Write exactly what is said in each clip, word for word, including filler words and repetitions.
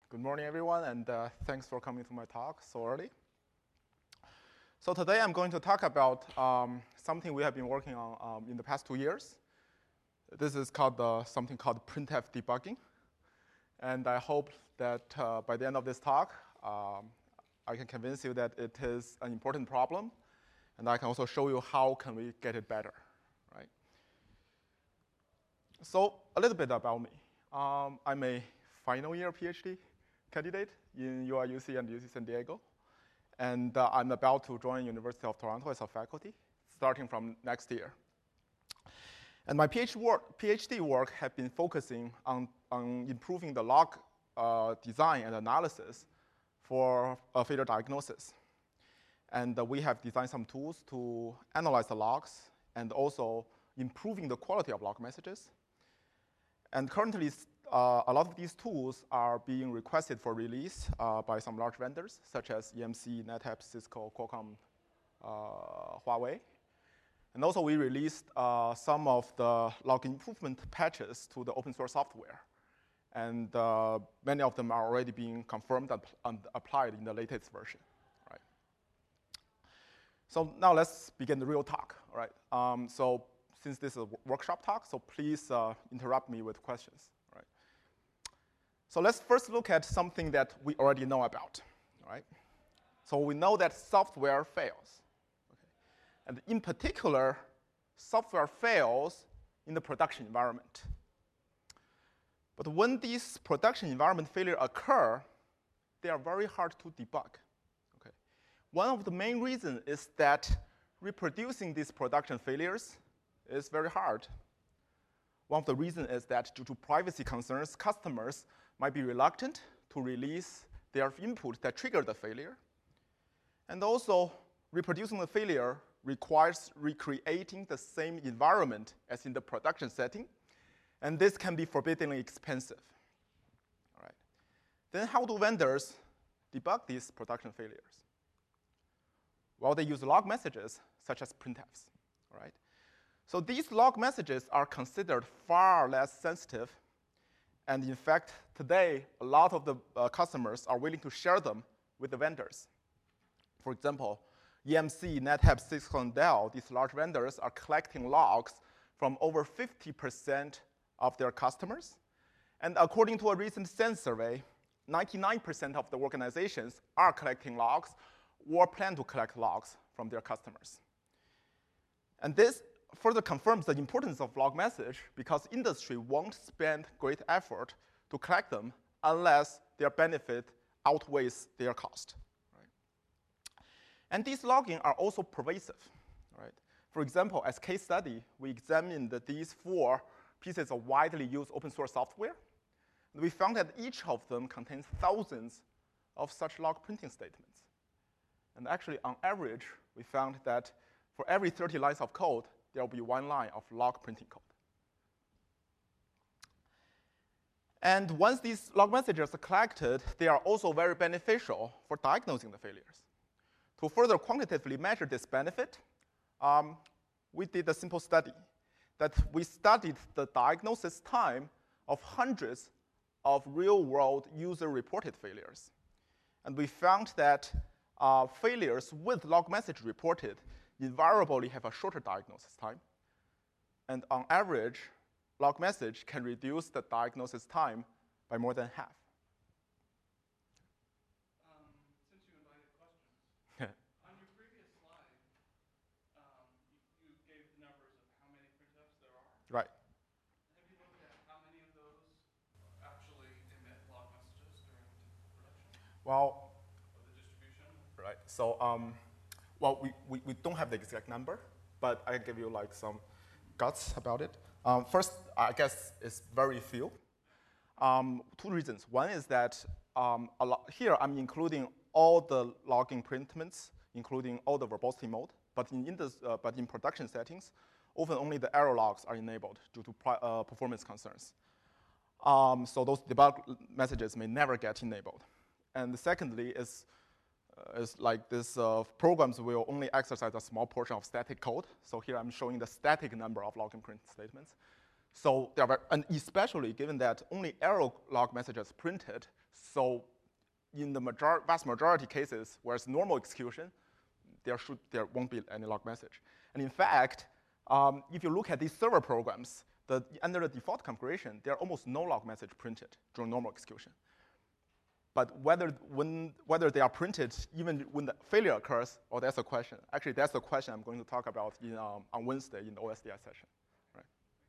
Good morning, everyone, and uh, thanks for coming to my talk so early. So today I'm going to talk about um, something we have been working on um, in the past two years. This is called uh, something called printf debugging. And I hope that uh, by the end of this talk, um, I can convince you that it is an important problem, and I can also show you how can we get it better, right? So a little bit about me. Um, I'm a final year PhD candidate in U I U C and U C San Diego. And uh, I'm about to join University of Toronto as a faculty, starting from next year. And my PhD work, PhD work has been focusing on, on improving the log uh, design and analysis for uh, failure diagnosis. And uh, we have designed some tools to analyze the logs and also improving the quality of log messages. And currently, uh, a lot of these tools are being requested for release uh, by some large vendors, such as E M C, NetApp, Cisco, Qualcomm, uh, Huawei. And also, we released uh, some of the log improvement patches to the open source software. And uh, many of them are already being confirmed and, and applied in the latest version. Right. So now let's begin the real talk. All right. Um, so since this is a workshop talk, so please uh, interrupt me with questions. Right. So let's first look at something that we already know about. Right. So we know that software fails. And in particular, software fails in the production environment. But when these production environment failures occur, they are very hard to debug. Okay. One of the main reasons is that reproducing these production failures is very hard. One of the reasons is that due to privacy concerns, customers might be reluctant to release their input that triggered the failure. And also, reproducing the failure requires recreating the same environment as in the production setting, and this can be forbiddingly expensive. All right. Then how do vendors debug these production failures? Well, they use log messages, such as printfs. All right. So these log messages are considered far less sensitive, and in fact, today, a lot of the uh, customers are willing to share them with the vendors. For example, E M C, NetApp, Cisco, and Dell, these large vendors are collecting logs from over fifty percent of their customers. And according to a recent Sense survey, ninety-nine percent of the organizations are collecting logs or plan to collect logs from their customers. And this further confirms the importance of log message because industry won't spend great effort to collect them unless their benefit outweighs their cost. And these logging are also pervasive. Right? For example, as case study, we examined these four pieces of widely used open source software. And we found that each of them contains thousands of such log printing statements. And actually, on average, we found that for every thirty lines of code, there will be one line of log printing code. And once these log messages are collected, they are also very beneficial for diagnosing the failures. To further quantitatively measure this benefit, um, we did a simple study that we studied the diagnosis time of hundreds of real-world user-reported failures. And we found that uh, failures with log message reported invariably have a shorter diagnosis time. And on average, log message can reduce the diagnosis time by more than half. Right. Have you looked at how many of those actually emit log messages during production? Well, or the distribution? Right. So, um, well, we, we, we don't have the exact number, but I can give you like some guts about it. Um, first, I guess it's very few. Um, two reasons. One is that um, a lot, here I'm including all the logging printments, including all the verbosity mode, but in, in this, uh, but in production settings, often only the error logs are enabled due to uh, performance concerns. Um, so those debug messages may never get enabled. And secondly is, uh, is like this uh, programs will only exercise a small portion of static code. So here I'm showing the static number of login print statements. So there are, and especially given that only error log messages printed, so in the major, vast majority cases where it's normal execution, there, should, there won't be any log message. And in fact, um, if you look at these server programs, the, under the default configuration, there are almost no log message printed during normal execution. But whether, when, whether they are printed even when the failure occurs, oh, that's a question. Actually, that's the question I'm going to talk about in, um, on Wednesday in the O S D I session. Right.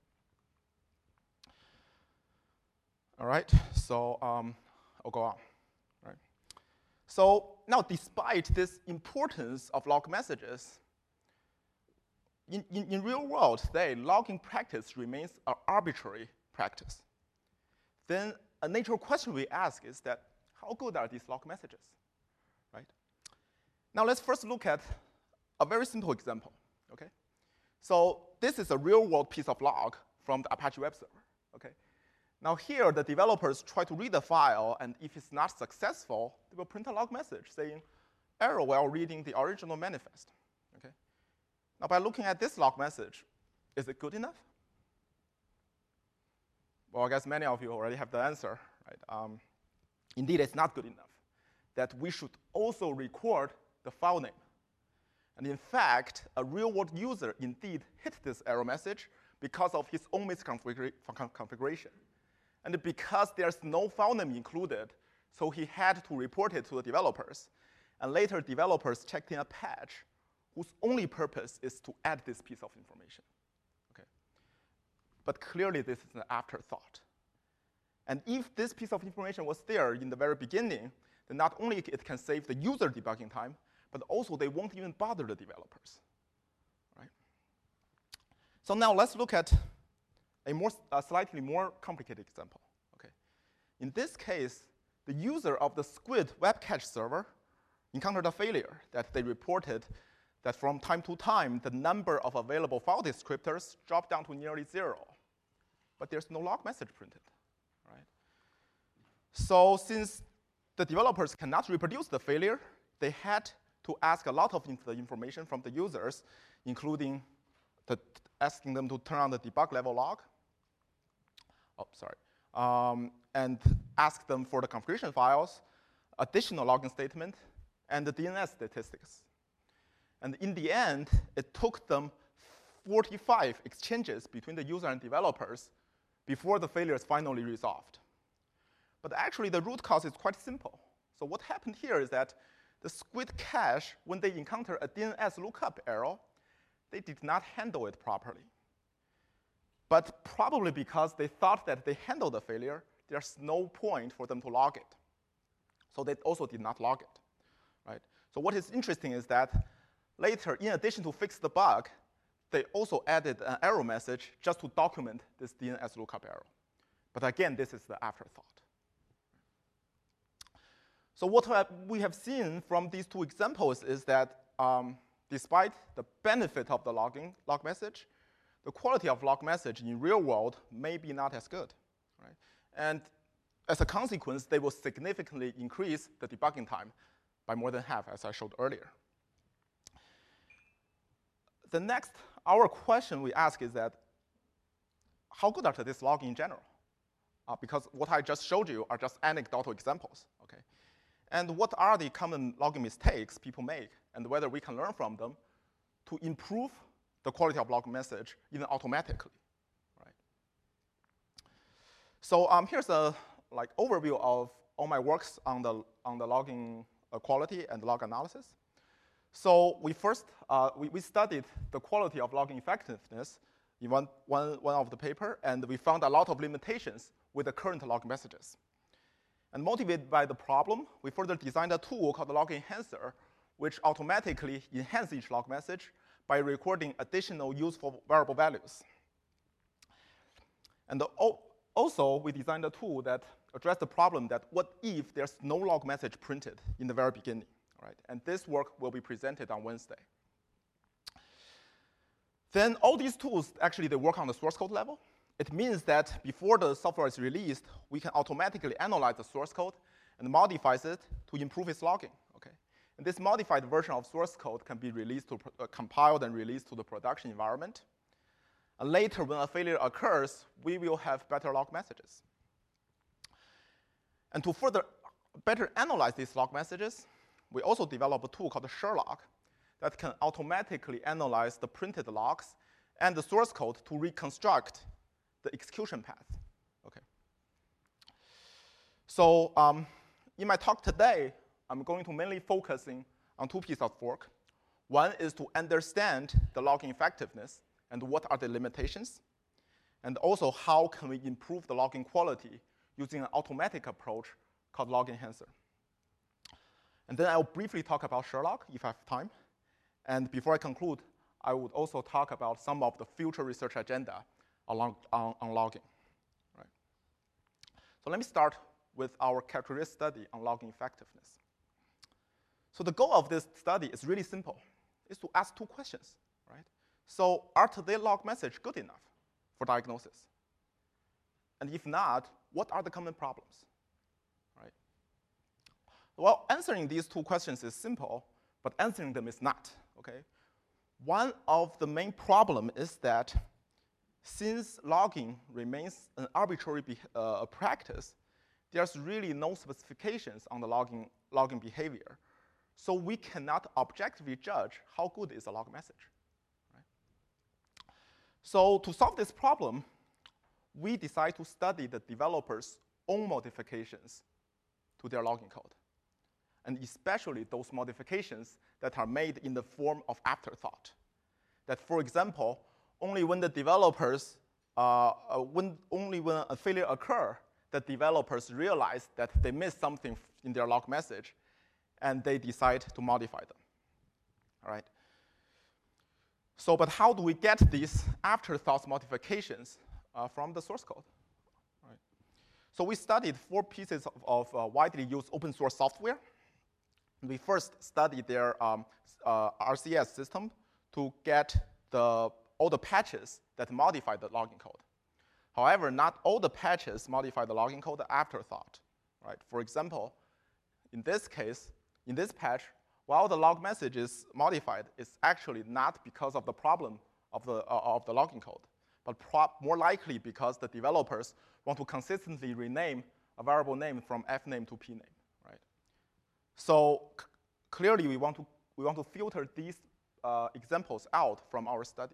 All right, so um, I'll go on. Right. So now, despite this importance of log messages, in, in, in real world today, logging practice remains an arbitrary practice. Then a natural question we ask is that, how good are these log messages, right? Now let's first look at a very simple example, okay? So this is a real-world piece of log from the Apache web server, okay? Now here, the developers try to read the file, and if it's not successful, they will print a log message saying, error while reading the original manifest, okay? Now by looking at this log message, is it good enough? Well, I guess many of you already have the answer, right? Um, Indeed, it's not good enough, that we should also record the file name. And in fact, a real-world user indeed hit this error message because of his own misconfiguration. And because there's no file name included, so he had to report it to the developers. And later, developers checked in a patch whose only purpose is to add this piece of information. Okay? But clearly, this is an afterthought. And if this piece of information was there in the very beginning, then not only it can save the user debugging time, but also they won't even bother the developers, right? So now let's look at a more, a slightly more complicated example, okay? In this case, the user of the Squid web cache server encountered a failure that they reported that from time to time, the number of available file descriptors dropped down to nearly zero, but there's no log message printed. So since the developers cannot reproduce the failure, they had to ask a lot of the information from the users, including the, asking them to turn on the debug level log. Oh, sorry. Um, and ask them for the configuration files, additional logging statement, and the D N S statistics. And in the end, it took them forty-five exchanges between the user and developers before the failure is finally resolved. But actually, the root cause is quite simple. So what happened here is that the Squid cache, when they encounter a D N S lookup error, they did not handle it properly. But probably because they thought that they handled the failure, there's no point for them to log it. So they also did not log it, right? So what is interesting is that later, in addition to fix the bug, they also added an error message just to document this D N S lookup error. But again, this is the afterthought. So what we have seen from these two examples is that um, despite the benefit of the logging log message, the quality of log message in real world may be not as good, right? And as a consequence, they will significantly increase the debugging time by more than half, as I showed earlier. The next, our question we ask is that, how good are these logging in general? Uh, because what I just showed you are just anecdotal examples, okay? And what are the common logging mistakes people make, and whether we can learn from them to improve the quality of log message even automatically, right? So um, here's a like overview of all my works on the on the logging uh, quality and log analysis. So we first uh, we, we studied the quality of logging effectiveness in one, one, one of the paper, and we found a lot of limitations with the current log messages. And motivated by the problem, we further designed a tool called the Log Enhancer, which automatically enhances each log message by recording additional useful variable values. And the, also, we designed a tool that addressed the problem that what if there's no log message printed in the very beginning, right? And this work will be presented on Wednesday. Then all these tools, actually, they work on the source code level. It means that before the software is released, we can automatically analyze the source code and modify it to improve its logging, okay? And this modified version of source code can be released to, uh, compiled and released to the production environment. And later, when a failure occurs, we will have better log messages. And to further better analyze these log messages, we also developed a tool called Sherlock that can automatically analyze the printed logs and the source code to reconstruct the execution path. Okay. So um, in my talk today, I'm going to mainly focusing on two pieces of work. One is to understand the logging effectiveness and what are the limitations, and also how can we improve the logging quality using an automatic approach called Log Enhancer. And then I'll briefly talk about Sherlock if I have time. And before I conclude, I would also talk about some of the future research agenda along, on, on logging. Right. So let me start with our characteristic study on logging effectiveness. So the goal of this study is really simple. It's to ask two questions. Right? So are today's log message good enough for diagnosis? And if not, what are the common problems? Right? Well, answering these two questions is simple, but answering them is not. Okay? One of the main problems is that since logging remains an arbitrary be uh, practice, there's really no specifications on the logging, logging behavior. So we cannot objectively judge how good is a log message. Right? So to solve this problem, we decide to study the developers' own modifications to their logging code, and especially those modifications that are made in the form of afterthought. That, for example, only when the developers, uh, uh, when, only when a failure occurs, the developers realize that they missed something in their log message, and they decide to modify them. All right? So, but how do we get these afterthought modifications uh, from the source code? Right. So we studied four pieces of, of uh, widely used open source software. We first studied their um, uh, R C S system to get the, all the patches that modify the logging code. However, not all the patches modify the logging code afterthought. Right? For example, in this case, in this patch, while the log message is modified, it's actually not because of the problem of the, uh, of the logging code, but more likely because the developers want to consistently rename a variable name from fname to pname. Right? So clearly, we want to, we want to filter these uh, examples out from our study.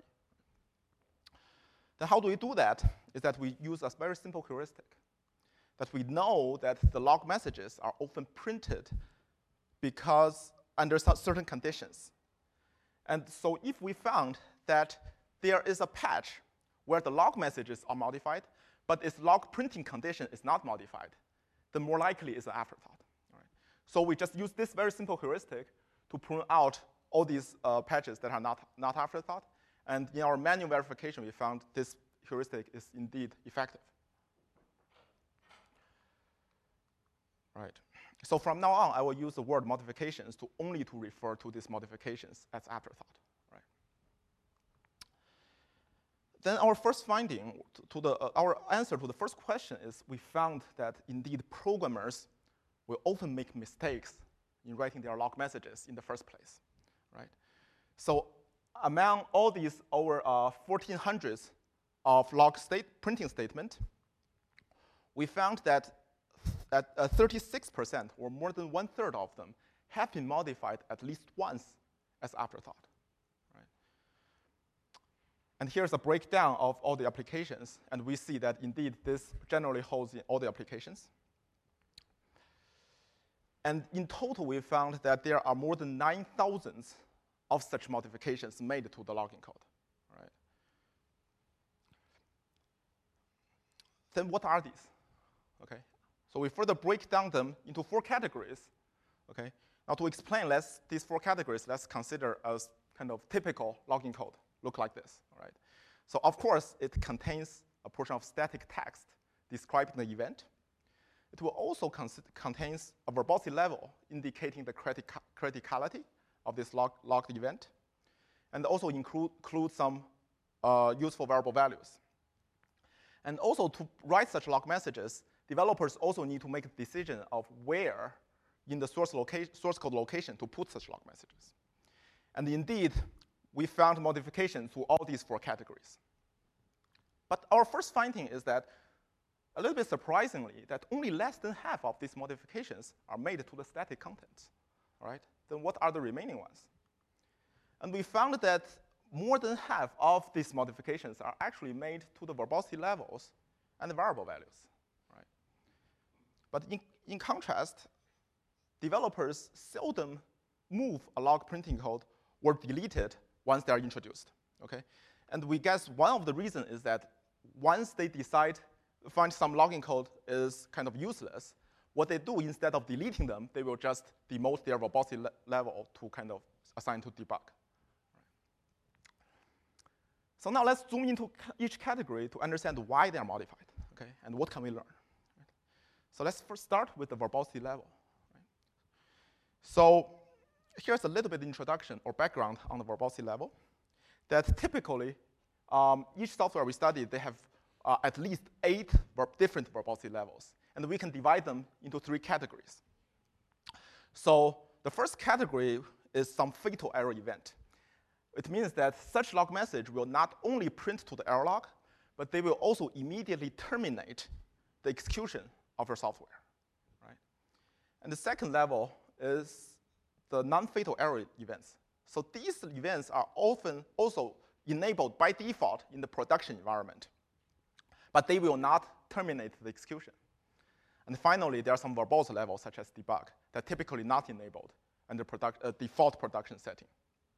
Then how do we do that? Is that we use a very simple heuristic. That we know that the log messages are often printed because under certain conditions. And so if we found that there is a patch where the log messages are modified, but its log printing condition is not modified, then more likely it's an afterthought. All right? So we just use this very simple heuristic to prune out all these uh, patches that are not, not afterthought. And in our manual verification, we found this heuristic is indeed effective. Right. So from now on, I will use the word modifications to only to refer to these modifications as afterthought. Right. Then our first finding, to, to the, uh, our answer to the first question is we found that indeed programmers will often make mistakes in writing their log messages in the first place. Right. So among all these over uh, fourteen hundreds of log state printing statement, we found that at uh, thirty-six percent, or more than one third of them, have been modified at least once as afterthought. Right? And here's a breakdown of all the applications, and we see that indeed this generally holds in all the applications. And in total, we found that there are more than nine thousand of such modifications made to the logging code. Right? Then what are these? Okay. So we further break down them into four categories. Okay. Now to explain let's, these four categories, let's consider as kind of typical logging code look like this. All right. So of course, it contains a portion of static text describing the event. It will also contains a verbosity level indicating the critica criticality of this log logged event, and also include, include some uh, useful variable values. And also to write such log messages, developers also need to make a decision of where in the source, source code location to put such log messages. And indeed, we found modifications to all these four categories. But our first finding is that, a little bit surprisingly, that only less than half of these modifications are made to the static contents. All right? Then what are the remaining ones? And we found that more than half of these modifications are actually made to the verbosity levels and the variable values. Right? But in, in contrast, developers seldom move a log printing code or delete it once they are introduced. Okay? And we guess one of the reasons is that once they decide, find some logging code is kind of useless, what they do instead of deleting them, they will just demote their verbosity le level to kind of assign to debug. So now let's zoom into each category to understand why they are modified, okay, and what can we learn. Right? So let's first start with the verbosity level. Right? So here's a little bit of introduction or background on the verbosity level. That typically, um, each software we study, they have uh, at least eight ver different verbosity levels, and we can divide them into three categories. So the first category is some fatal error event. It means that such log message will not only print to the error log, but they will also immediately terminate the execution of your software. Right? And the second level is the non-fatal error events. So these events are often also enabled by default in the production environment, but they will not terminate the execution. And finally, there are some verbose levels, such as debug, that are typically not enabled under product, uh, default production setting.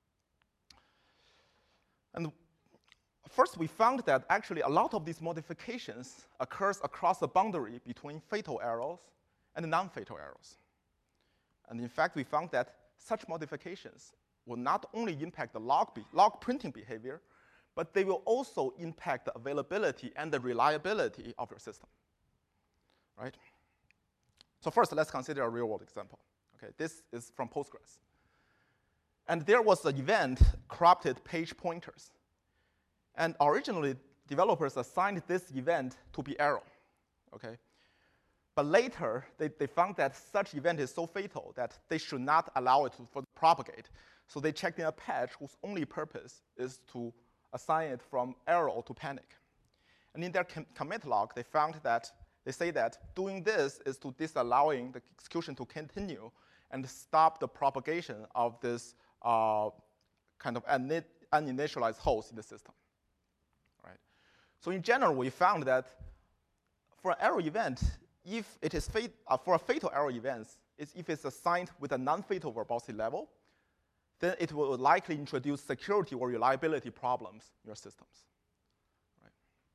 And first, we found that actually a lot of these modifications occurs across the boundary between fatal errors and non-fatal errors. And in fact, we found that such modifications will not only impact the log, be log printing behavior, but they will also impact the availability and the reliability of your system. Right? So first, let's consider a real-world example. Okay, this is from Postgres. And there was an event, corrupted page pointers. And originally, developers assigned this event to be error. Okay? But later, they, they found that such event is so fatal that they should not allow it to for propagate. So they checked in a patch whose only purpose is to assign it from error to panic. And in their com commit log, they found that they say that doing this is to disallowing the execution to continue and stop the propagation of this uh, kind of uninitialized host in the system. Right? So in general, we found that for an error event, if it is fat uh, for a fatal error event, it's if it's assigned with a non-fatal verbosity level, then it will likely introduce security or reliability problems in your systems. Right?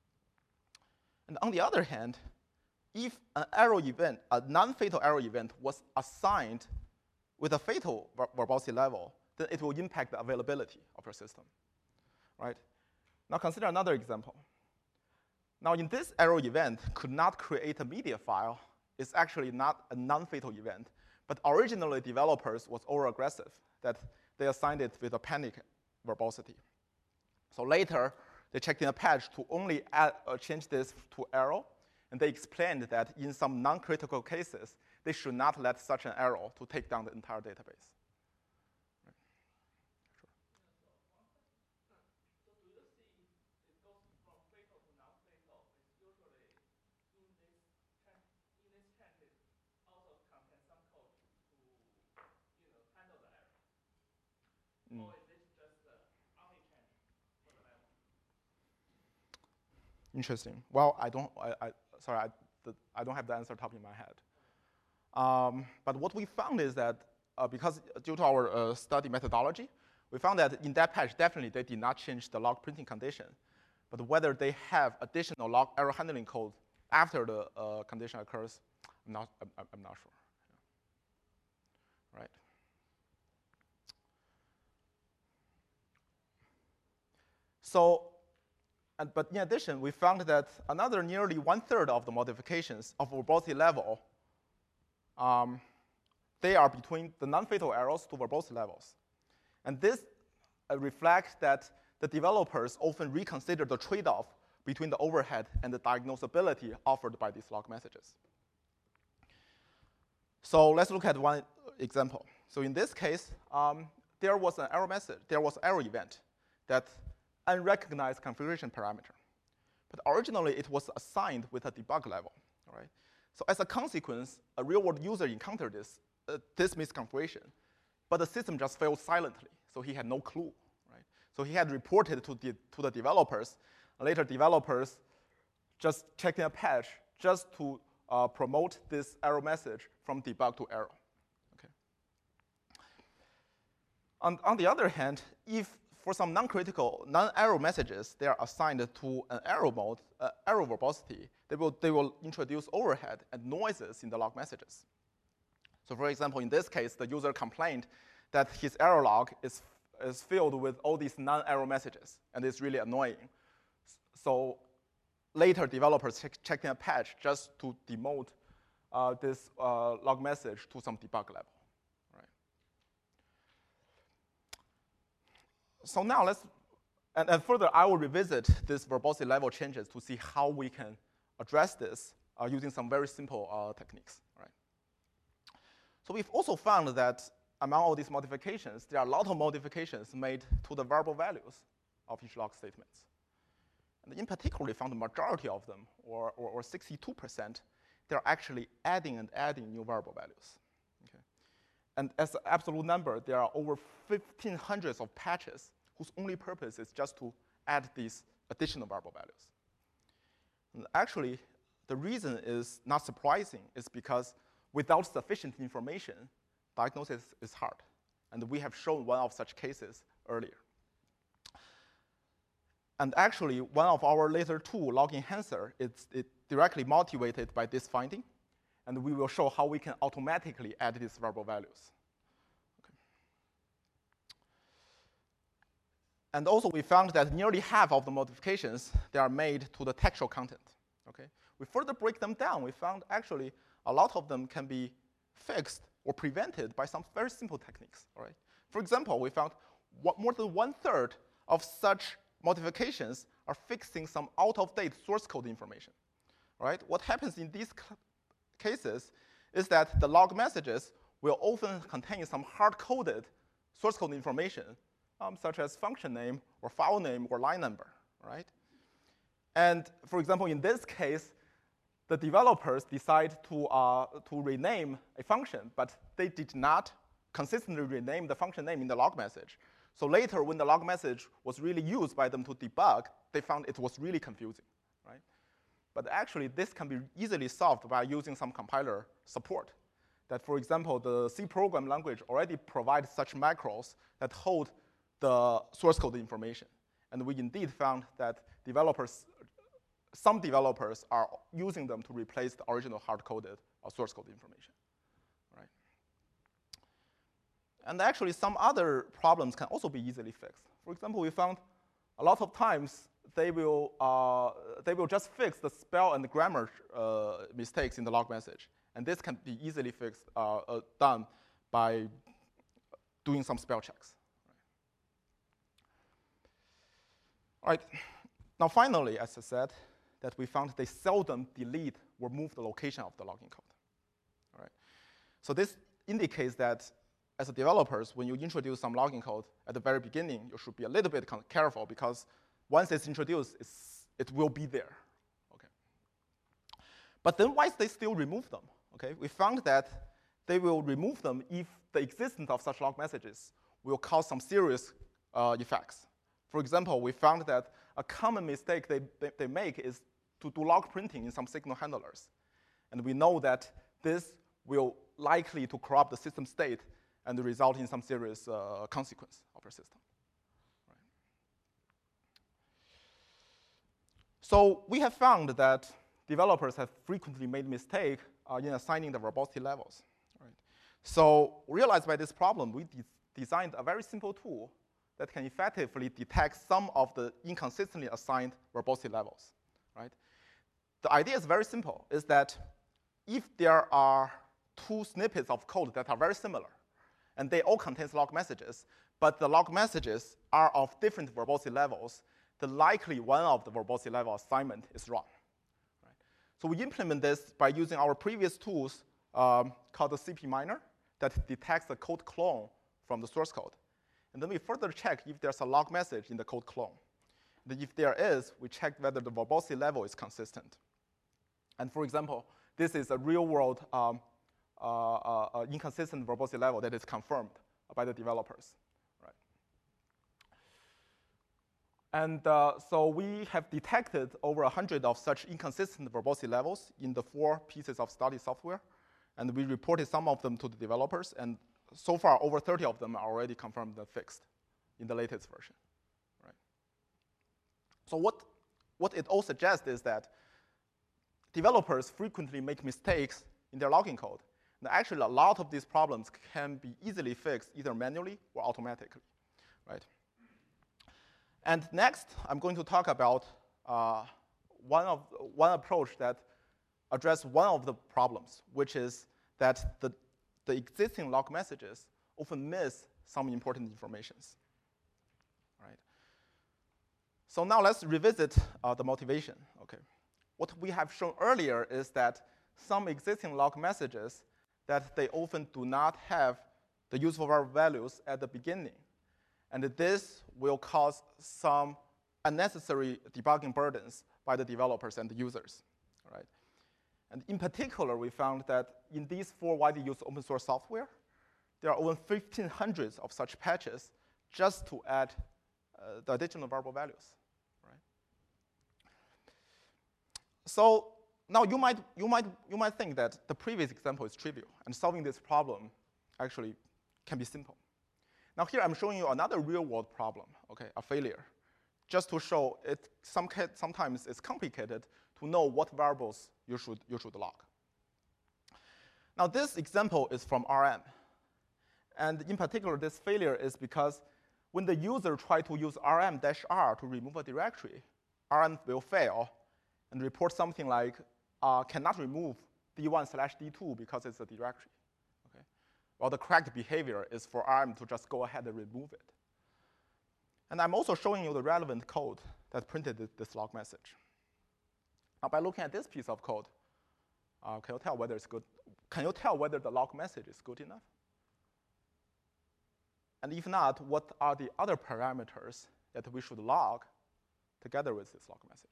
And on the other hand, if an error event, a non-fatal error event was assigned with a fatal ver verbosity level, then it will impact the availability of your system. Right? Now consider another example. Now in this error event could not create a media file. It's actually not a non-fatal event, but originally developers was over-aggressive that they assigned it with a panic verbosity. So later, they checked in a patch to only add, uh, change this to error, and they explained that in some non-critical cases, they should not let such an error to take down the entire database. Right. Sure. So do you see it goes from fatal to non-fatal? It's usually in this in this change it also contains some code to you know handle the error. Mm. Or is it just the only change for the level? Interesting. Well, I don't. I, I sorry. I, the, I don't have the answer top in my head. Um, but what we found is that uh, because due to our uh, study methodology, we found that in that patch, definitely they did not change the log printing condition. But whether they have additional log error handling code after the uh, condition occurs, I'm not, I'm, I'm not sure. Yeah. Right. So, and, but in addition, we found that another nearly one-third of the modifications of verbosity level Um, they are between the non-fatal errors to verbose levels. And this uh, reflects that the developers often reconsider the trade-off between the overhead and the diagnosability offered by these log messages. So let's look at one example. So in this case, um, there was an error message, there was an error event that unrecognized configuration parameter. But originally, it was assigned with a debug level. All right? So as a consequence, a real-world user encountered this, uh, this misconfiguration, but the system just failed silently, so he had no clue. Right? So he had reported to the, to the developers. Later, developers just checking a patch just to uh, promote this error message from debug to error. Okay. On, on the other hand, if for some non-critical, non-error messages, they are assigned to an error mode, uh, error verbosity, they will, they will introduce overhead and noises in the log messages. So for example, in this case, the user complained that his error log is, is filled with all these non-error messages, and it's really annoying. So later, developers check, checked in a patch just to demote uh, this uh, log message to some debug level. Right? So now let's, and, and further, I will revisit this verbosity level changes to see how we can address this uh, using some very simple uh, techniques. Right? So we've also found that among all these modifications, there are a lot of modifications made to the variable values of each log statements. And in particular, we found the majority of them, or, or, or sixty-two percent, they're actually adding and adding new variable values. Okay? And as an absolute number, there are over fifteen hundred of patches whose only purpose is just to add these additional variable values. And actually, the reason is not surprising. It's because without sufficient information, diagnosis is hard. And we have shown one of such cases earlier. And actually, one of our later tool, Log Enhancer, it's it directly motivated by this finding. And we will show how we can automatically add these variable values. Okay. And also, we found that nearly half of the modifications, they are made to the textual content. Okay. We further break them down. We found actually a lot of them can be fixed or prevented by some very simple techniques. All right. For example, we found what, more than one third of such modifications are fixing some out-of-date source code information. Right? What happens in these cases is that the log messages will often contain some hard-coded source code information, um, such as function name or file name or line number. Right? And for example, in this case, the developers decide to, uh, to rename a function, but they did not consistently rename the function name in the log message. So later, when the log message was really used by them to debug, they found it was really confusing, right? But actually, this can be easily solved by using some compiler support. That, for example, the C program language already provides such macros that hold the source code information. And we indeed found that developers, some developers are using them to replace the original hard-coded uh, source code information. And actually, some other problems can also be easily fixed. For example, we found a lot of times they will, uh, they will just fix the spell and the grammar uh, mistakes in the log message. And this can be easily fixed, uh, uh, done by doing some spell checks. All right. Now, finally, as I said, that we found they seldom delete or move the location of the logging code. All right. So this indicates that as a developers, when you introduce some logging code at the very beginning, you should be a little bit careful because once it's introduced, it's, it will be there. Okay. But then why they still remove them? Okay. We found that they will remove them if the existence of such log messages will cause some serious uh, effects. For example, we found that a common mistake they, they, they make is to do log printing in some signal handlers. And we know that this will likely to corrupt the system state and result in some serious uh, consequence of your system. Right. So we have found that developers have frequently made mistake uh, in assigning the verbosity levels. Right. So realized by this problem, we de designed a very simple tool that can effectively detect some of the inconsistently assigned verbosity levels. Right. The idea is very simple, is that if there are two snippets of code that are very similar, and they all contain log messages, but the log messages are of different verbosity levels, then likely one of the verbosity level assignment is wrong. Right? So we implement this by using our previous tools um, called the C P miner that detects the code clone from the source code. And then we further check if there's a log message in the code clone. And if there is, we check whether the verbosity level is consistent. And for example, this is a real-world um, uh, uh, uh, inconsistent verbosity level that is confirmed by the developers. Right? And uh, so we have detected over one hundred of such inconsistent verbosity levels in the four pieces of study software. And we reported some of them to the developers. And so far, over thirty of them are already confirmed and fixed in the latest version. Right? So what, what it all suggests is that developers frequently make mistakes in their logging code. And actually, a lot of these problems can be easily fixed either manually or automatically. Right? And next, I'm going to talk about uh, one, of, one approach that addresses one of the problems, which is that the, the existing log messages often miss some important informations. Right? So now let's revisit uh, the motivation. Okay. What we have shown earlier is that some existing log messages that they often do not have the useful variable values at the beginning. And this will cause some unnecessary debugging burdens by the developers and the users. Right? And in particular, we found that in these four widely used open source software, there are over fifteen hundred of such patches just to add uh, the additional variable values. Right? So now you might, you, might, you might think that the previous example is trivial, and solving this problem actually can be simple. Now here I'm showing you another real-world problem, okay, a failure, just to show it some, sometimes it's complicated to know what variables you should, you should log. Now this example is from R M. And in particular, this failure is because when the user tries to use R M-R to remove a directory, R M will fail and report something like, uh, cannot remove D one slash D two because it's a directory. Okay? Well, the correct behavior is for R M to just go ahead and remove it. And I'm also showing you the relevant code that printed this log message. Now, by looking at this piece of code, uh, can you tell whether it's good? Can you tell whether the log message is good enough? And if not, what are the other parameters that we should log together with this log message?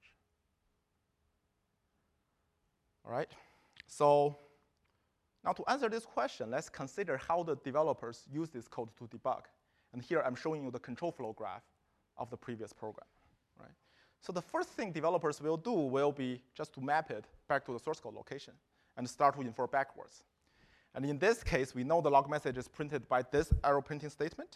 All right. So now to answer this question, let's consider how the developers use this code to debug. And here I'm showing you the control flow graph of the previous program. Right? So the first thing developers will do will be just to map it back to the source code location and start to infer backwards. And in this case, we know the log message is printed by this arrow printing statement.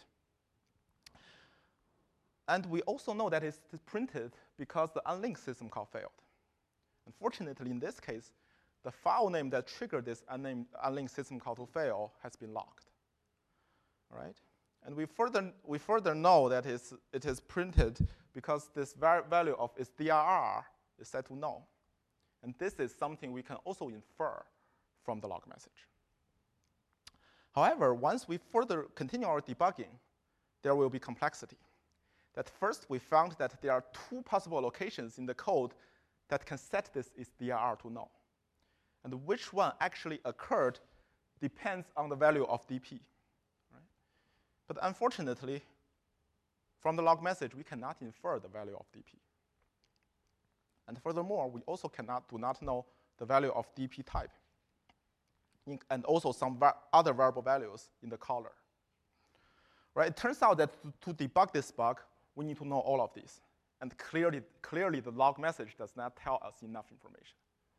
And we also know that it's printed because the unlinked system call failed. Unfortunately, in this case, the file name that triggered this unnamed, unlinked system call to fail has been locked. All right? And we further, we further know that it's, it is printed because this value of its D R R is set to null. And this is something we can also infer from the log message. However, once we further continue our debugging, there will be complexity. That first, we found that there are two possible locations in the code that can set this its D R R to null. And which one actually occurred depends on the value of D P. Right? But unfortunately, from the log message, we cannot infer the value of D P. And furthermore, we also cannot, do not know the value of D P type, and also some va other variable values in the caller. Right? It turns out that to, to debug this bug, we need to know all of these. And clearly, clearly, the log message does not tell us enough information.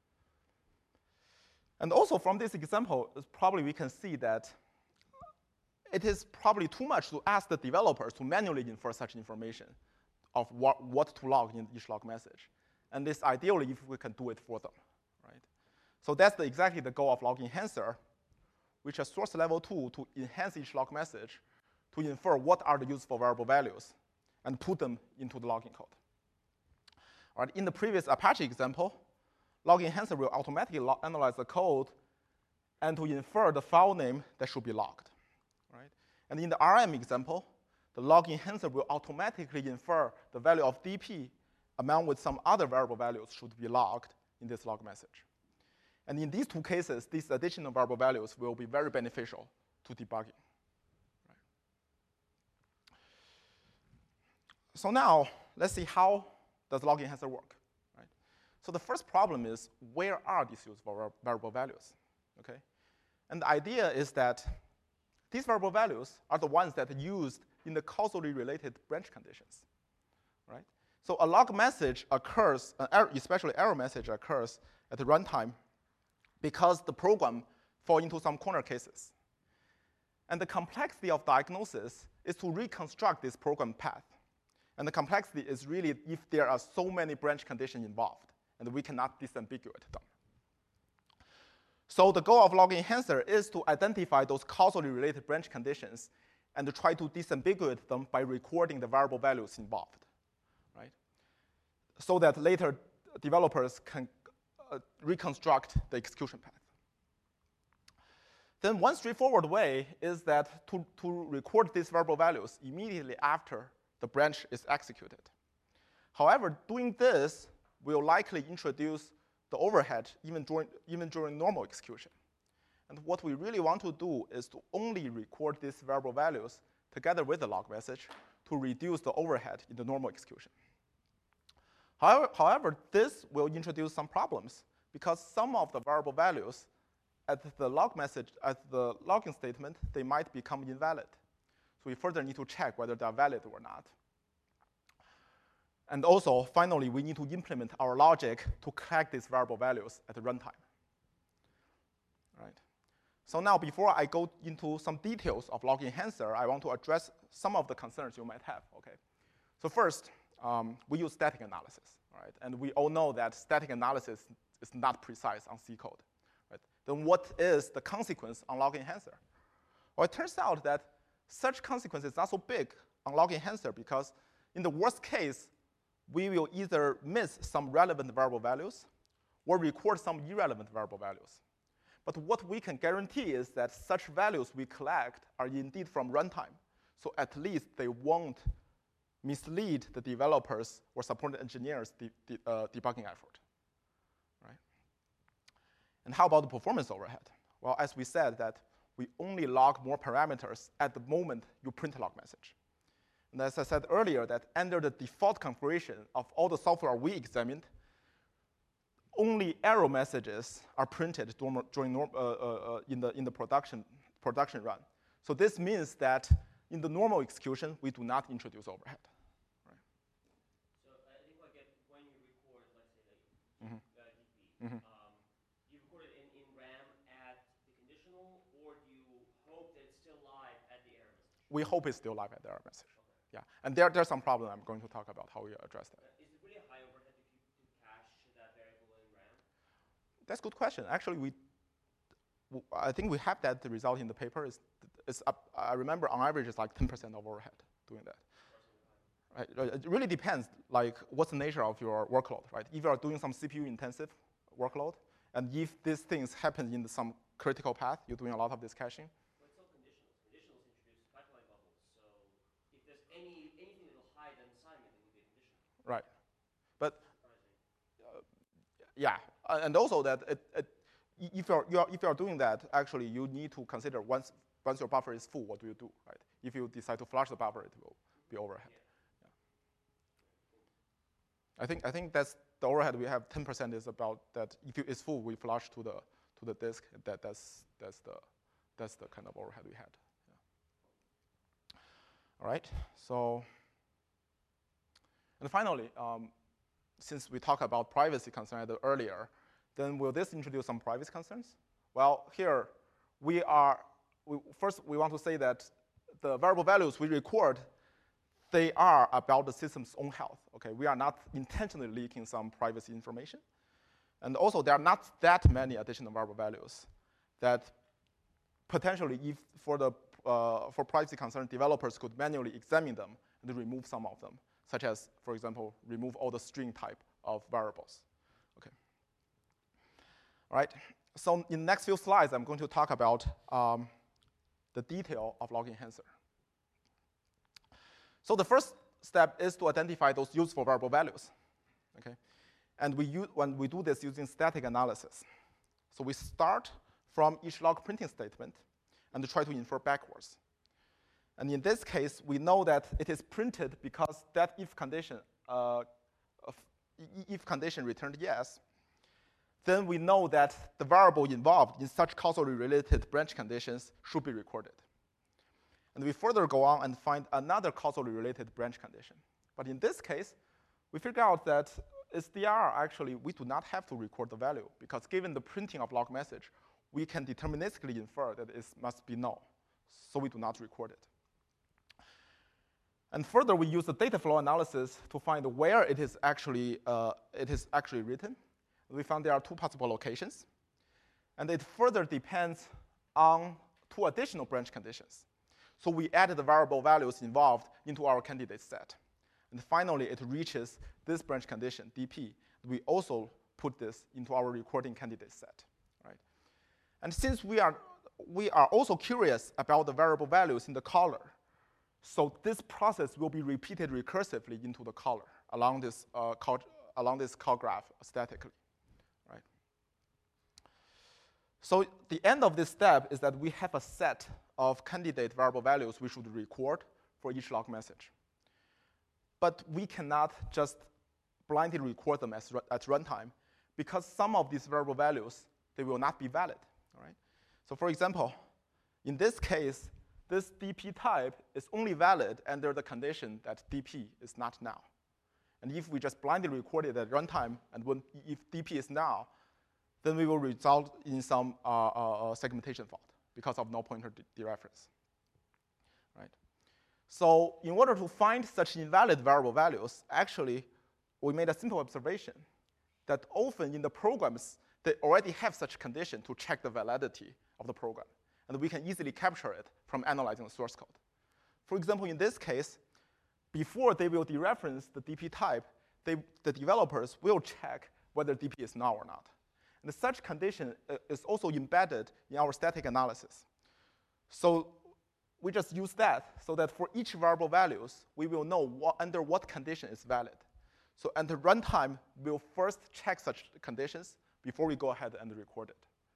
And also from this example, probably we can see that it is probably too much to ask the developers to manually infer such information of what, what to log in each log message. And this ideally if we can do it for them. Right? So that's the, exactly the goal of Log Enhancer, which is a source level tool to enhance each log message to infer what are the useful variable values and put them into the logging code. All right, in the previous Apache example, Log Enhancer will automatically log analyze the code and to infer the file name that should be logged. Right? And in the R M example, the Log Enhancer will automatically infer the value of D P along with some other variable values should be logged in this log message. And in these two cases, these additional variable values will be very beneficial to debugging. Right? So now, let's see how does log enhancer work. Right? So the first problem is, where are these useful variable values? Okay? And the idea is that these variable values are the ones that are used in the causally related branch conditions. Right? So a log message occurs, an error, especially error message occurs at the runtime because the program falls into some corner cases. And the complexity of diagnosis is to reconstruct this program path. And the complexity is really if there are so many branch conditions involved, and we cannot disambiguate them. So the goal of log enhancer is to identify those causally related branch conditions and to try to disambiguate them by recording the variable values involved, right? So that later developers can uh, reconstruct the execution path. Then one straightforward way is that to, to record these variable values immediately after the branch is executed. However, doing this will likely introduce the overhead even during, even during normal execution. And what we really want to do is to only record these variable values together with the log message to reduce the overhead in the normal execution. However, however, this will introduce some problems because some of the variable values at the log message, at the logging statement, they might become invalid. So we further need to check whether they are valid or not. And also, finally, we need to implement our logic to collect these variable values at the runtime. Right? So now, before I go into some details of log enhancer, I want to address some of the concerns you might have. Okay? So first, um, we use static analysis, right? And we all know that static analysis is not precise on C code. Right? Then what is the consequence on log enhancer? Well, it turns out that such consequence is not so big on log enhancer because in the worst case, we will either miss some relevant variable values or record some irrelevant variable values. But what we can guarantee is that such values we collect are indeed from runtime. So at least they won't mislead the developers or support engineers' de de uh, debugging effort. Right? And how about the performance overhead? Well, as we said, that we only log more parameters at the moment you print a log message. And as I said earlier, that under the default configuration of all the software we examined, only error messages are printed during uh, uh, in the in the production production run. So this means that in the normal execution, we do not introduce overhead. Right? So I think like it, when you record, let's say the Mm-hmm. uh, D P, Mm-hmm. um, do you record it in, in RAM at the conditional, or do you hope that it's still live at the error message? We hope it's still live at the error message. Okay. Yeah, and there there's some problem I'm going to talk about how we address that. Uh, is it really a high overhead if you to cache that variable in RAM? That's a good question. Actually, we, I think we have that the result in the paper. Is, is up, I remember on average it's like ten percent of overhead doing that. Right? It really depends, like what's the nature of your workload, right? If you are doing some C P U intensive workload, and if these things happen in some critical path, you're doing a lot of this caching. Well, it's all conditionals. Conditionals introduce pipeline bubbles. So if there's any anything that will hide an assignment, it will be a conditional. Right. But uh, yeah, and also that it, it, if you're, you're if you're doing that, actually you need to consider once once your buffer is full, what do you do, right? If you decide to flush the buffer, it will be overhead. Yeah. Yeah. I think I think that's the overhead we have. ten percent is about that. If it's full, we flush to the to the disk. That that's that's the that's the kind of overhead we had. Yeah. All right. So and finally. Um, Since we talked about privacy concerns earlier, then will this introduce some privacy concerns? Well, here we are, we, first we want to say that the variable values we record, they are about the system's own health, okay? We are not intentionally leaking some privacy information. And also there are not that many additional variable values that potentially, if for the uh, for privacy concern, developers could manually examine them and remove some of them, such as, for example, remove all the string type of variables. Okay. All right. So in the next few slides, I'm going to talk about um, the detail of log enhancer. So the first step is to identify those useful variable values. Okay. And we use, when we do this using static analysis. So we start from each log printing statement and try to infer backwards. And in this case, we know that it is printed because that if condition uh, if condition returned yes, then we know that the variable involved in such causally related branch conditions should be recorded. And we further go on and find another causally related branch condition. But in this case, we figure out that S D R actually, we do not have to record the value, because given the printing of log message, we can deterministically infer that it must be null. So we do not record it. And further, we use the data flow analysis to find where it is actually, uh, it is actually written. We found there are two possible locations. And it further depends on two additional branch conditions. So we added the variable values involved into our candidate set. And finally, it reaches this branch condition, D P. We also put this into our recording candidate set. Right? And since we are, we are also curious about the variable values in the caller, so this process will be repeated recursively into the caller along this, uh, call, along this call graph statically. Right? So the end of this step is that we have a set of candidate variable values we should record for each log message. But we cannot just blindly record them as, at runtime, because some of these variable values, they will not be valid. All right? So for example, in this case, this D P type is only valid under the condition that D P is not now. And if we just blindly record it at runtime, and when, if D P is now, then we will result in some uh, uh, segmentation fault because of null pointer de dereference. Right? So in order to find such invalid variable values, actually, we made a simple observation that often in the programs, they already have such condition to check the validity of the program. And we can easily capture it from analyzing the source code. For example, in this case, before they will dereference the D P type, they, the developers will check whether D P is null or not. And such condition is also embedded in our static analysis. So we just use that so that for each variable values, we will know what, under what condition is valid. So at the runtime, we'll first check such conditions before we go ahead and record it.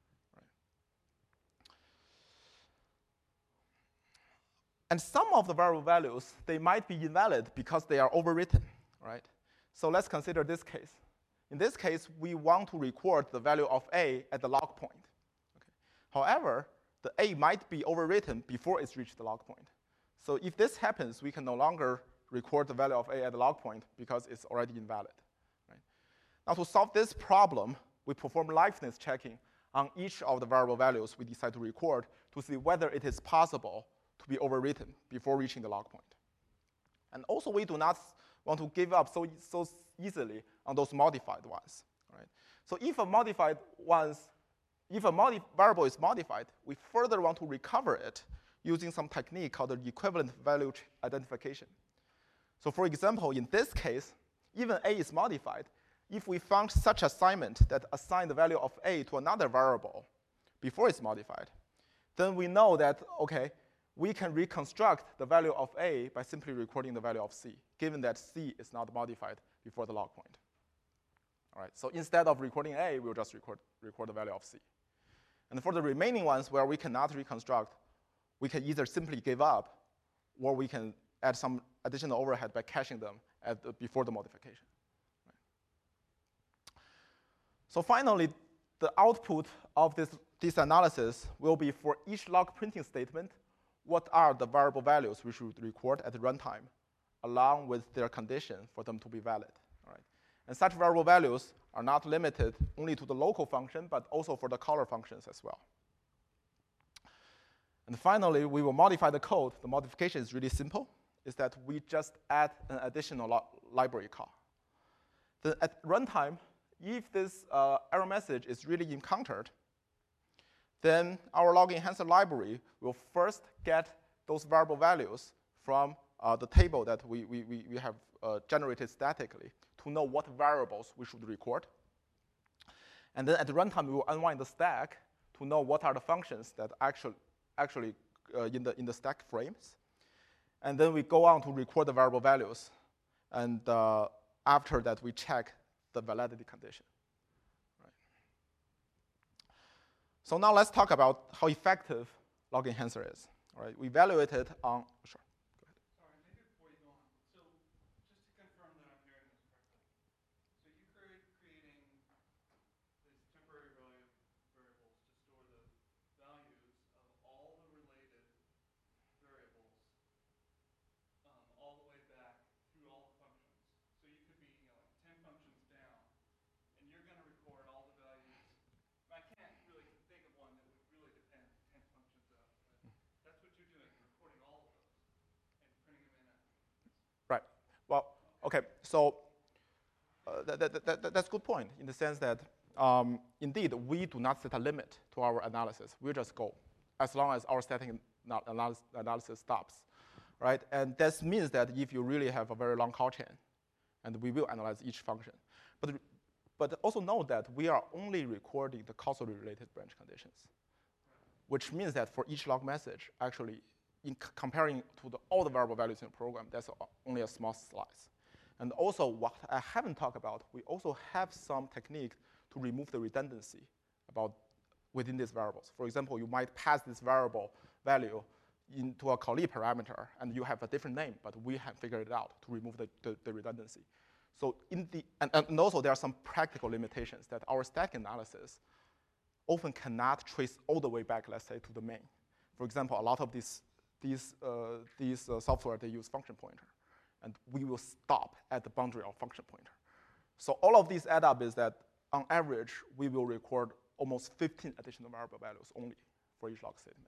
And some of the variable values, they might be invalid because they are overwritten, right? So let's consider this case. In this case, we want to record the value of A at the log point. Okay. However, the A might be overwritten before it's reached the log point. So if this happens, we can no longer record the value of A at the log point because it's already invalid. Right? Now to solve this problem, we perform liveness checking on each of the variable values we decide to record to see whether it is possible to be overwritten before reaching the log point. And also, we do not want to give up so, so easily on those modified ones. Right? So if a modified ones, if a modi variable is modified, we further want to recover it using some technique called the equivalent value identification. So for example, in this case, even A is modified. If we found such assignment that assigned the value of A to another variable before it's modified, then we know that, okay, we can reconstruct the value of A by simply recording the value of C, given that C is not modified before the log point. All right, so instead of recording A, we'll just record, record the value of C. And for the remaining ones where we cannot reconstruct, we can either simply give up, or we can add some additional overhead by caching them at the, before the modification. Right. So finally, the output of this, this analysis will be for each log printing statement, what are the variable values we should record at the runtime, along with their condition for them to be valid. All right. And such variable values are not limited only to the local function, but also for the caller functions as well. And finally, we will modify the code. The modification is really simple. Is that we just add an additional li library call. Then at runtime, if this uh, error message is really encountered, then our log enhancer library will first get those variable values from uh, the table that we, we, we have uh, generated statically to know what variables we should record. And then at the runtime, we will unwind the stack to know what are the functions that actually, actually uh, in, the, in the stack frames. And then we go on to record the variable values. And uh, after that, we check the validity condition. Right. So now let's talk about how effective log enhancer is. All right, we evaluate it on, sure. Sorry, maybe before you go on. So just to confirm that I'm hearing Okay, so uh, that, that, that, that, that's a good point in the sense that um, indeed we do not set a limit to our analysis. We just go as long as our static analysis, analysis stops, right? And that means that if you really have a very long call chain, and we will analyze each function. But, but also note that we are only recording the causally related branch conditions, which means that for each log message, actually, in c comparing to the, all the variable values in the program, that's a, only a small slice. And also, what I haven't talked about, we also have some technique to remove the redundancy about within these variables. For example, you might pass this variable value into a callee parameter, and you have a different name, but we have figured it out to remove the, the, the redundancy. So in the, and, and also there are some practical limitations that our static analysis often cannot trace all the way back, let's say, to the main. For example, a lot of these, these, uh, these uh, software, they use function pointer, and we will stop at the boundary of function pointer. So all of these add up is that on average, we will record almost fifteen additional variable values only for each log statement.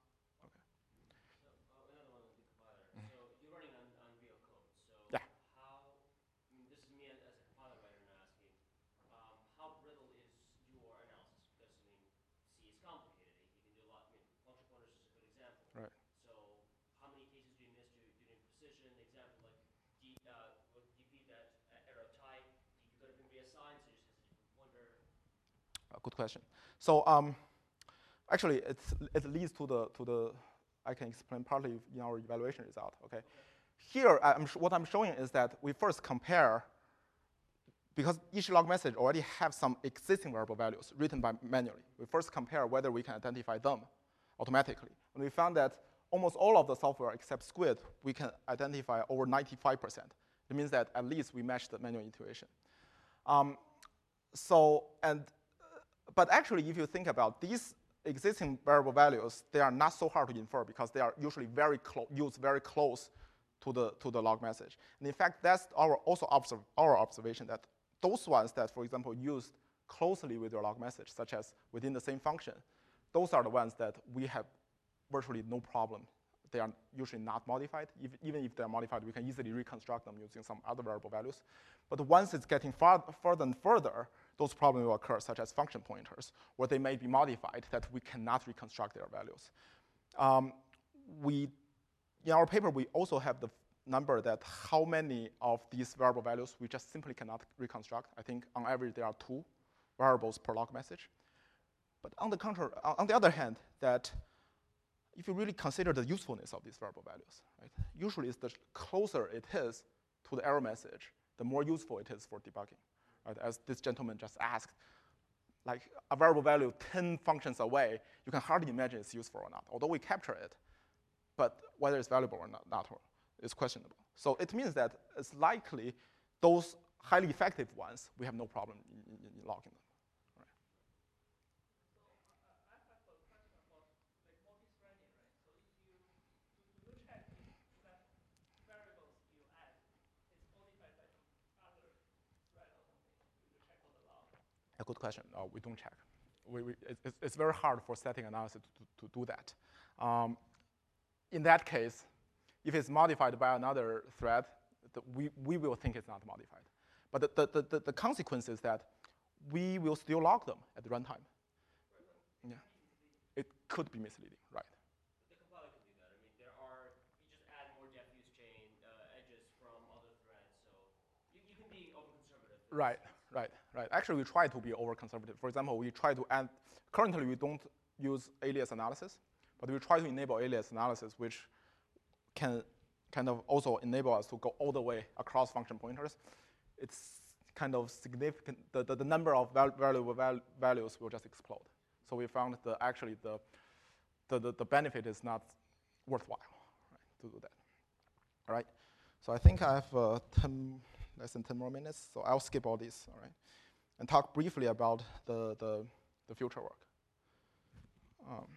Good question. So um, actually, it's, it leads to the to the. I can explain partly in our evaluation result. Okay. Here, I'm what I'm showing is that we first compare, because each log message already have some existing variable values written by manually. We first compare whether we can identify them automatically, and we found that almost all of the software except Squid, we can identify over ninety-five percent. It means that at least we match the manual intuition. Um, so and. But actually, if you think about these existing variable values, they are not so hard to infer because they are usually very close, used very close to the to the log message. And in fact, that's our also observe, our observation that those ones that, for example, used closely with your log message, such as within the same function, those are the ones that we have virtually no problem. They are usually not modified. If, even if they're modified, we can easily reconstruct them using some other variable values. But once it's getting far, further and further, those problems will occur, such as function pointers, where they may be modified that we cannot reconstruct their values. Um, we, in our paper, we also have the number that how many of these variable values we just simply cannot reconstruct. I think on average there are two variables per log message. But on the contrary, on the other hand, that if you really consider the usefulness of these variable values, right, usually it's the closer it is to the error message, the more useful it is for debugging. Right? As this gentleman just asked, like a variable value ten functions away, you can hardly imagine it's useful or not, although we capture it, but whether it's valuable or not, not is questionable. So it means that it's likely those highly effective ones, we have no problem in, in, in logging them. Right? So uh, I have a question about like multi-threading, right? So if you, do, do you check if that variables you add is modified by some other thread or something? Do you check on the log? A good question. Uh, we don't check. We, we, it, it's very hard for static analysis to, to do that. Um, in that case, if it's modified by another thread, the, we, we will think it's not modified. But the, the, the, the consequence is that we will still log them at the runtime. Yeah. It could be misleading, right? The compiler can do that. I mean, there are, you just add more diffuse chain uh, edges from other threads, so you, you can be over-conservative. Right, right, right. Actually, we try to be over-conservative. For example, we try to add, currently we don't use alias analysis, but we try to enable alias analysis, which can kind of also enable us to go all the way across function pointers. It's kind of significant, the, the, the number of val valuable val values will just explode. So we found the actually the, the, the, the benefit is not worthwhile, right, to do that. All right, so I think I have uh, ten, less than ten more minutes, so I'll skip all this, all right, and talk briefly about the, the, the future work. Um,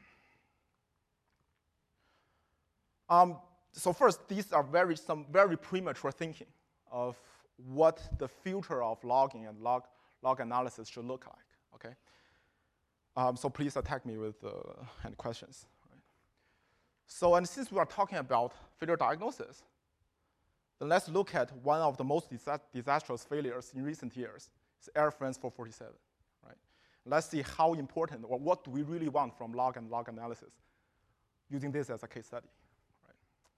um, so first, these are very, some very premature thinking of what the future of logging and log, log analysis should look like, okay? Um, so please attack me with uh, any questions. Right? So, and since we are talking about failure diagnosis, then let's look at one of the most disa disastrous failures in recent years. It's Air France four forty-seven, right? Let's see how important, or what do we really want from log and log analysis using this as a case study, right?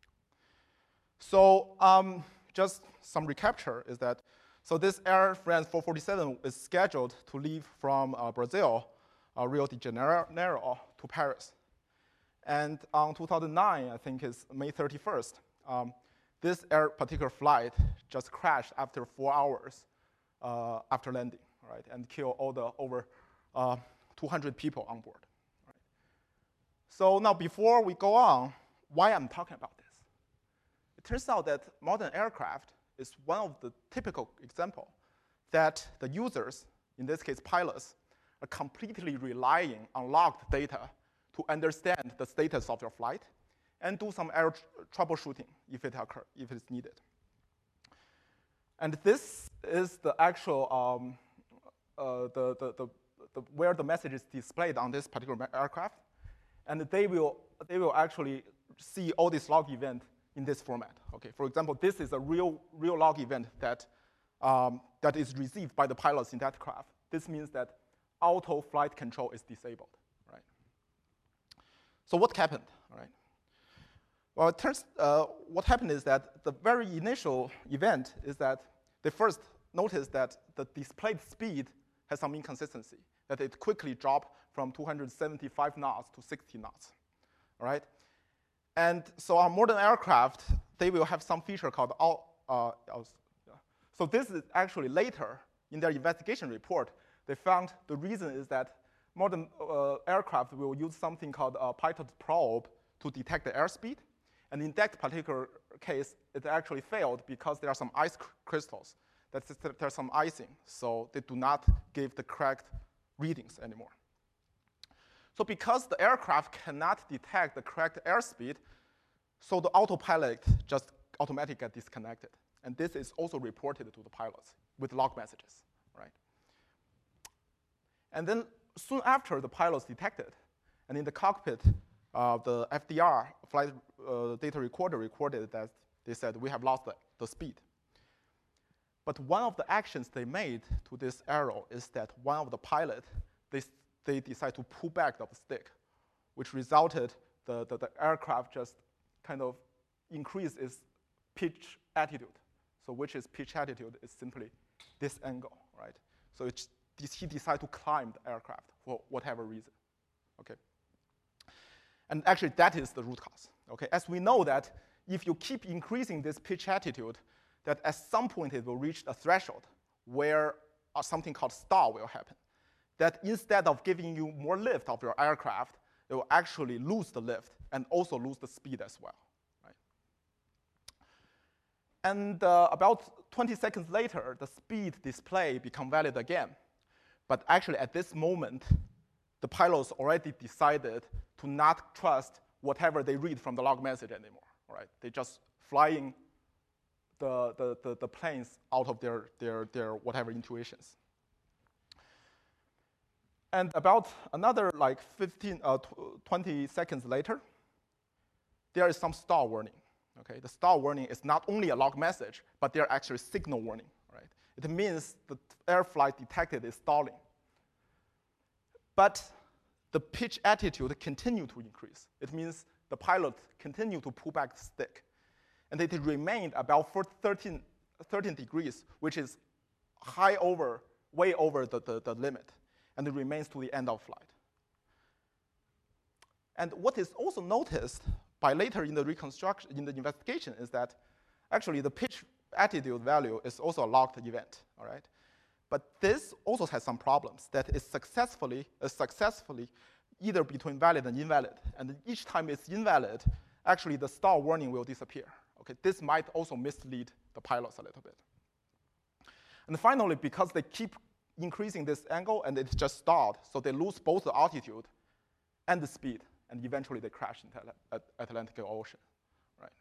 So um, just some recapture is that, so this Air France four forty-seven is scheduled to leave from uh, Brazil, uh, Rio de Janeiro, to Paris. And on two thousand nine, I think it's May thirty-first, um, this air particular flight just crashed after four hours uh, after landing, right, and killed all the over uh, two hundred people on board. Right? So now before we go on, why I'm talking about this? It turns out that modern aircraft is one of the typical example that the users, in this case pilots, are completely relying on logged data to understand the status of your flight and do some air tr troubleshooting if it occur, if it's needed. And this is the actual, um, uh, the, the, the, the, where the message is displayed on this particular aircraft. And they will, they will actually see all these log events in this format. Okay, for example, this is a real, real log event that, um, that is received by the pilots in that craft. This means that auto flight control is disabled. So what happened, right? Well, it turns, uh, what happened is that the very initial event is that they first noticed that the displayed speed has some inconsistency, that it quickly dropped from two hundred seventy-five knots to sixty knots, all right? And so on modern aircraft, they will have some feature called, uh, so this is actually later in their investigation report, they found the reason is that modern uh, aircraft will use something called a pitot probe to detect the airspeed. And in that particular case, it actually failed because there are some ice cr crystals. That's, there's some icing, so they do not give the correct readings anymore. So because the aircraft cannot detect the correct airspeed, so the autopilot just automatically gets disconnected. And this is also reported to the pilots with log messages, right? And then soon after the pilots detected, and in the cockpit, uh, the F D R, flight uh, data recorder, recorded that they said, we have lost the, the speed. But one of the actions they made to this arrow is that one of the pilots, they, they decided to pull back the stick, which resulted the, the, the aircraft just kind of increase its pitch attitude. So which is pitch attitude is simply this angle, right? So it's he decided to climb the aircraft for whatever reason, okay? And actually, that is the root cause, okay? As we know that if you keep increasing this pitch attitude, that at some point it will reach a threshold where uh, something called stall will happen. That instead of giving you more lift of your aircraft, it will actually lose the lift and also lose the speed as well, right? And uh, about twenty seconds later, the speed display become valid again. But actually, at this moment, the pilots already decided to not trust whatever they read from the log message anymore, right? They just flying the, the, the, the planes out of their, their, their whatever intuitions. And about another like fifteen, uh, twenty seconds later, there is some stall warning, okay? The stall warning is not only a log message, but they're actually signal warning, right? It means the air flight detected is stalling. But the pitch attitude continued to increase. It means the pilot continued to pull back the stick. And it remained about thirteen, thirteen degrees, which is high over, way over the, the, the limit. And it remains to the end of flight. And what is also noticed by later in the reconstruction, in the investigation, is that actually the pitch attitude value is also a logged event, all right? But this also has some problems that is successfully, uh, successfully either between valid and invalid. And each time it's invalid, actually the stall warning will disappear. Okay, this might also mislead the pilots a little bit. And finally, because they keep increasing this angle and it's just stalled, so they lose both the altitude and the speed, and eventually they crash into the Atlantic Ocean, right?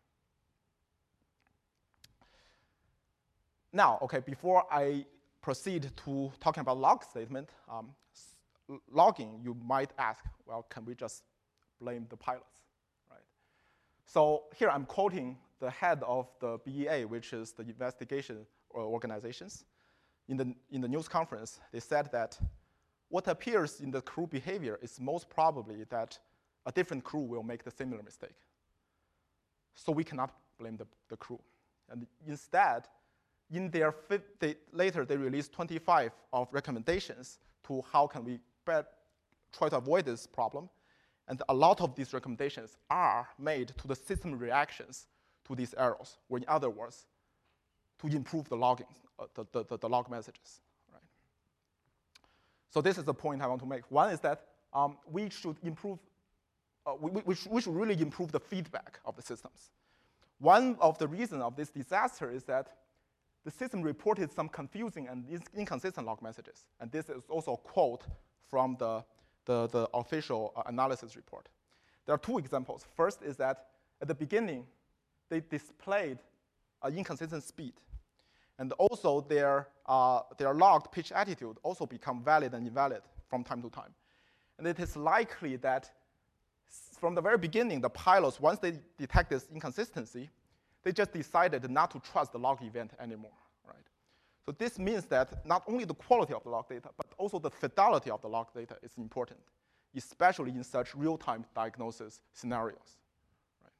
Now, okay, before I proceed to talking about log statement, um, logging, you might ask, well, can we just blame the pilots, right? So here I'm quoting the head of the B E A, which is the investigation organizations, in the, in the news conference, they said that what appears in the crew behavior is most probably that a different crew will make the similar mistake. So we cannot blame the, the crew. And instead, in their fifth, they, later they released twenty-five of recommendations to how can we try to avoid this problem. And a lot of these recommendations are made to the system reactions to these errors, or in other words, to improve the logging, uh, the, the, the log messages. Right? So this is the point I want to make. One is that um, we should improve, uh, we, we, sh we should really improve the feedback of the systems. One of the reasons of this disaster is that the system reported some confusing and inconsistent log messages. And this is also a quote from the, the, the official uh, analysis report. There are two examples. First is that at the beginning, they displayed an inconsistent speed. And also their, uh, their logged pitch attitude also become valid and invalid from time to time. And it is likely that from the very beginning, the pilots, once they detect this inconsistency, they just decided not to trust the log event anymore, right? So this means that not only the quality of the log data, but also the fidelity of the log data is important, especially in such real-time diagnosis scenarios, right?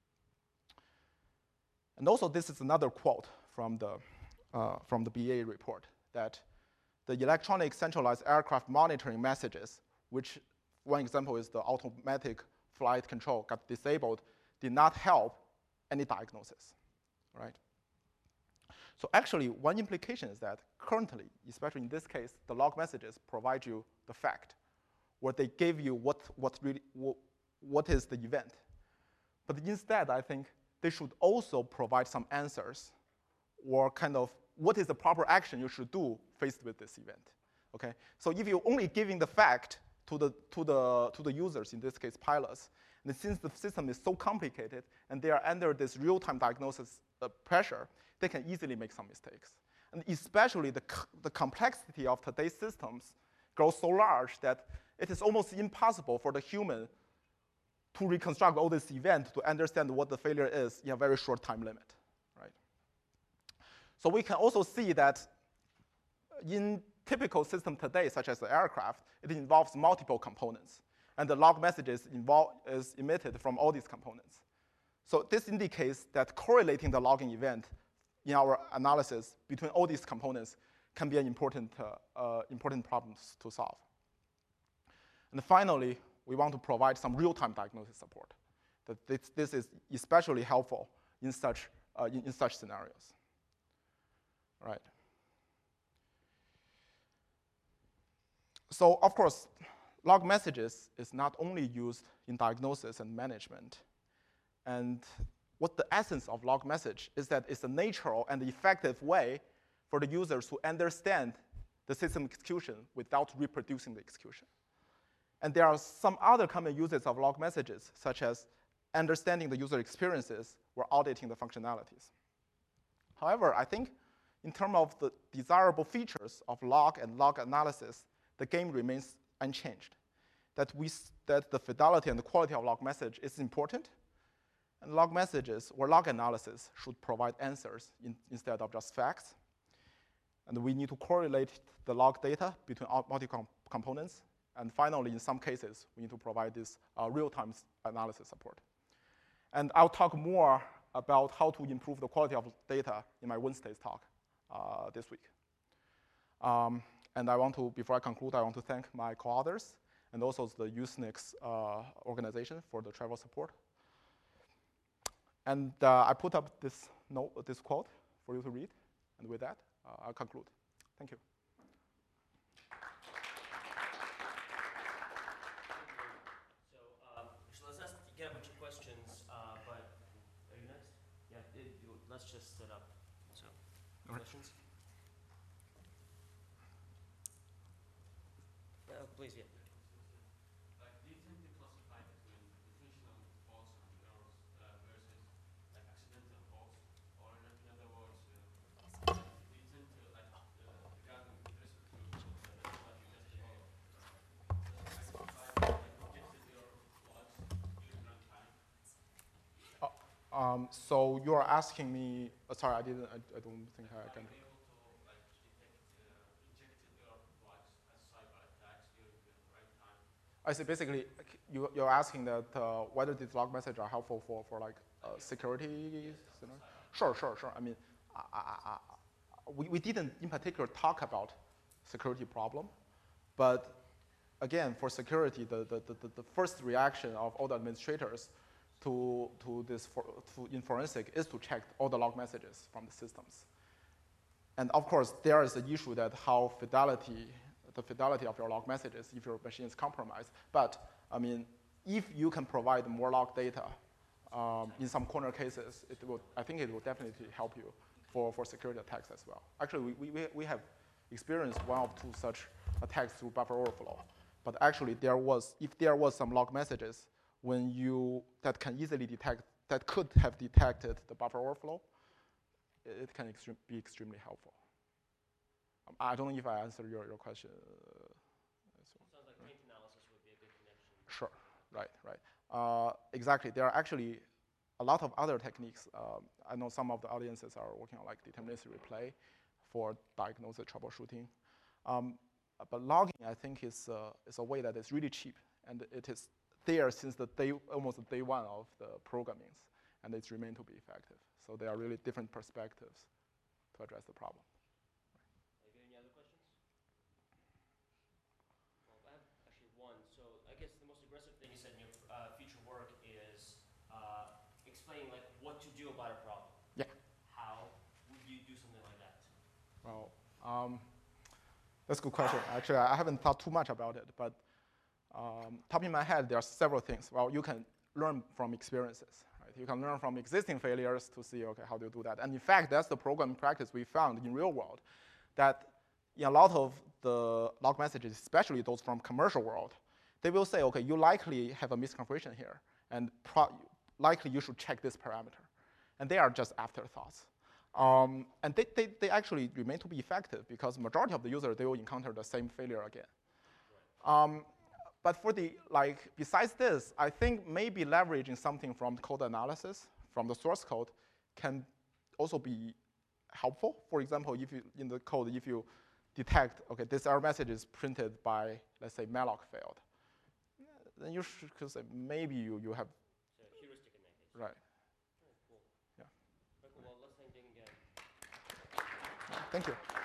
And also, this is another quote from the, uh, from the B A report, that the electronic centralized aircraft monitoring messages, which one example is the automatic flight control got disabled, did not help any diagnosis, right? So actually, one implication is that currently, especially in this case, the log messages provide you the fact, or they give you what, what, really, what, what is the event. But instead, I think they should also provide some answers, or kind of what is the proper action you should do faced with this event, okay? So if you're only giving the fact to the, to the, to the users, in this case pilots, and since the system is so complicated and they are under this real-time diagnosis uh, pressure, they can easily make some mistakes. And especially the, the complexity of today's systems grows so large that it is almost impossible for the human to reconstruct all this event to understand what the failure is in a very short time limit, right? So we can also see that in typical system today, such as the aircraft, it involves multiple components. And the log messages involve, is emitted from all these components. So this indicates that correlating the logging event in our analysis between all these components can be an important, uh, uh, important problem to solve. And finally, we want to provide some real-time diagnosis support. That this, this is especially helpful in such, uh, in, in such scenarios. Right. So of course, log messages is not only used in diagnosis and management. And what the essence of log message is that it's a natural and effective way for the users to understand the system execution without reproducing the execution. And there are some other common uses of log messages, such as understanding the user experiences or auditing the functionalities. However, I think in terms of the desirable features of log and log analysis, the game remains unchanged. That, we, that the fidelity and the quality of log message is important, and log messages or log analysis should provide answers in, instead of just facts. And we need to correlate the log data between multiple components. And finally, in some cases, we need to provide this uh, real-time analysis support. And I'll talk more about how to improve the quality of data in my Wednesday's talk uh, this week. Um, And I want to, before I conclude, I want to thank my co-authors and also the Usenix uh, organization for the travel support. And uh, I put up this note, this quote for you to read. And with that, uh, I'll conclude. Thank you. So, um, so let's ask, get a bunch of questions, uh, but are you next? Yeah, it, you, let's just set up. So, All right. questions? Uh, please, yeah. Like, do you tend to classify between intentional faults and errors uh, versus like accidental faults, or in, in other words, uh, do you tend to like uh, regarding with respect to uh, what you just developed, uh, classify like objective error logs during runtime? Uh, Um, so you are asking me, uh, sorry, I didn't, I, I don't think I can. Are you able to like detect uh, injected error flags as cyber attacks during the right time? I see, basically, you, you're asking that uh, whether these log messages are helpful for, for like uh, security? Scenario? Sure, sure, sure. I mean, I, I, I, we, we didn't in particular talk about security problem, but again, for security, the, the, the, the first reaction of all the administrators to, to this for, to, in forensic is to check all the log messages from the systems. And of course, there is an issue that how fidelity, the fidelity of your log messages if your machine is compromised. But I mean, if you can provide more log data, um, in some corner cases, it will, I think it will definitely help you for, for security attacks as well. Actually, we, we, we have experienced one or two such attacks through buffer overflow. But actually, there was, if there was some log messages when you, that can easily detect, that could have detected the buffer overflow, it, it can extreme, be extremely helpful. Um, I don't know if I answered your, your question. Uh, so sounds like rank analysis would be a good connection. Sure, right, right. Uh, exactly, there are actually a lot of other techniques. Um, I know some of the audiences are working on like deterministic replay for diagnosis troubleshooting. Um, but logging, I think, is, uh, is a way that is really cheap, and it is there since the day, almost the day one of the programmings, and it's remained to be effective. So there are really different perspectives to address the problem. Have you any other questions? Well, I have actually one. So I guess the most aggressive thing you said in your uh, future work is uh, explaining like what to do about a problem. Yeah. How would you do something like that? Well, um, that's a good question. Actually, I haven't thought too much about it, but um, top in my head, there are several things. Well, you can learn from experiences, right? You can learn from existing failures to see, okay, how do you do that? And in fact, that's the programming practice we found in real world, that in a lot of the log messages, especially those from commercial world, they will say, okay, you likely have a misconfiguration here, and pro likely you should check this parameter. And they are just afterthoughts. Um, and they, they, they actually remain to be effective because majority of the users, they will encounter the same failure again. Um, but for the, like, besides this, I think maybe leveraging something from code analysis, from the source code, can also be helpful. For example, if you, in the code, if you detect, okay, this error message is printed by, let's say, malloc failed, then you should could say maybe you, you have. So heuristic in that case. Right. Oh, cool. Yeah. Very cool. Well, let's thank Ding again. Thank you.